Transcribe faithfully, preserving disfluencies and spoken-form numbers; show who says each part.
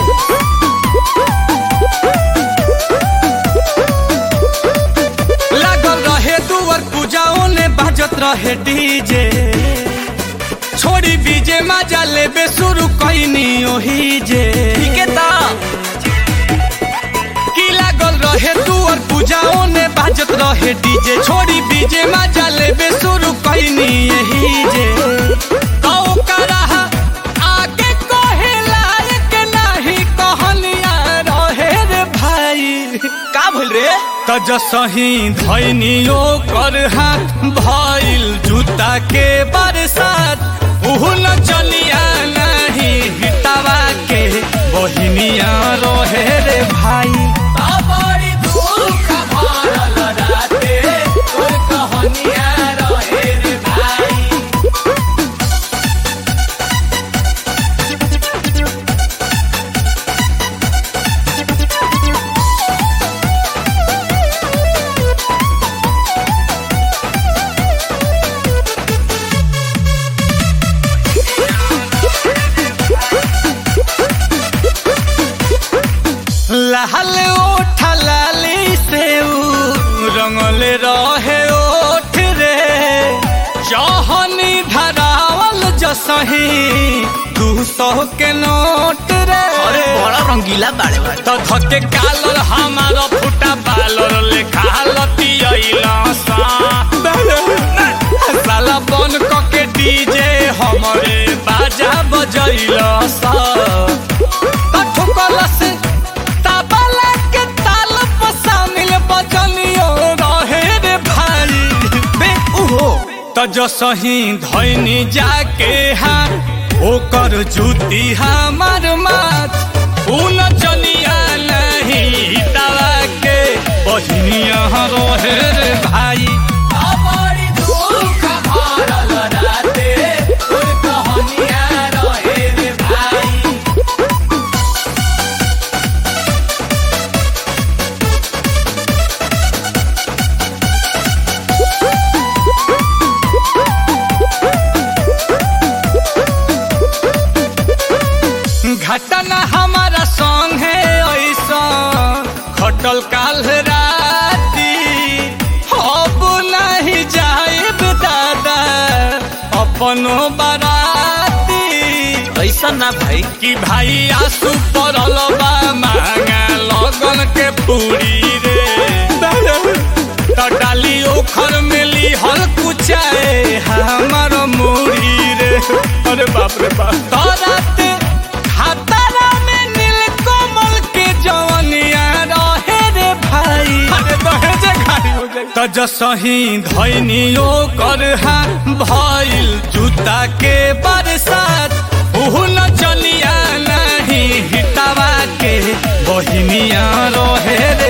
Speaker 1: लागल रहे दुआर पूजाओं ने बाजत रहे डीजे छोड़ी बीजे मजा लेबे शुरू कईनी ओही जे की लागल रहे दुआर पूजाओं ने बाजत रहे डीजे छोड़ी बीजे मजा लेबे शुरू कईनी यही जे तो करा आगे कहे लायक नहीं कहनिया रहे रे भाई
Speaker 2: का भइल रे
Speaker 1: त जसही धैनियो कर हाथ भइल जूता के बरसात उहु न चलिया नहीं हिटावा के बहिनिया रहे रे भाई
Speaker 2: बड़ी दुख भरल राते तोर कहनिया रहे रे भाई
Speaker 1: लाल ओठ लाली से रंगले रहे ओठ रे जहनी धरावल जसही दू सौ के नोट रे
Speaker 2: अरे बड़ा रंगीला बाड़े बा
Speaker 1: तो धके कालर हमारा फुटा बालर लेखा लतियला सा साला बन के डीजे हमरे बाजा बजैला सा ठुकला से ताबला के ताल पर शामिल बजनियो रहे रे भाई बे उहो त जसही धैनी जाके हाँ ओकर जूती हमार माथ उन चनिया नहीं तवा के बहिनिया रहे रे भाई
Speaker 2: बड़ी दुख भरल राते तोर कहनिया रहे रे भाई
Speaker 1: घटना हमारा संग है ऐसा खटल काल राती अब नहीं जाइब दादा अपनो बाराती
Speaker 2: ऐसा ना भाई
Speaker 1: कि भाई आंसू पड़ल बा मांगा लगन के पूरी रे तो डाली ओखर मिली हर कुचाए हमार मुड़ी रे अरे बाप रे बाप तो रात हातारा में नील कमल के जवनिया रहे रे भाई अरे दहेज खाली हो जाए त जसही धैनियो कर हा भइल जूता के बरसात उहु न चलिया नहीं हिटावा के बहिनिया रहे रे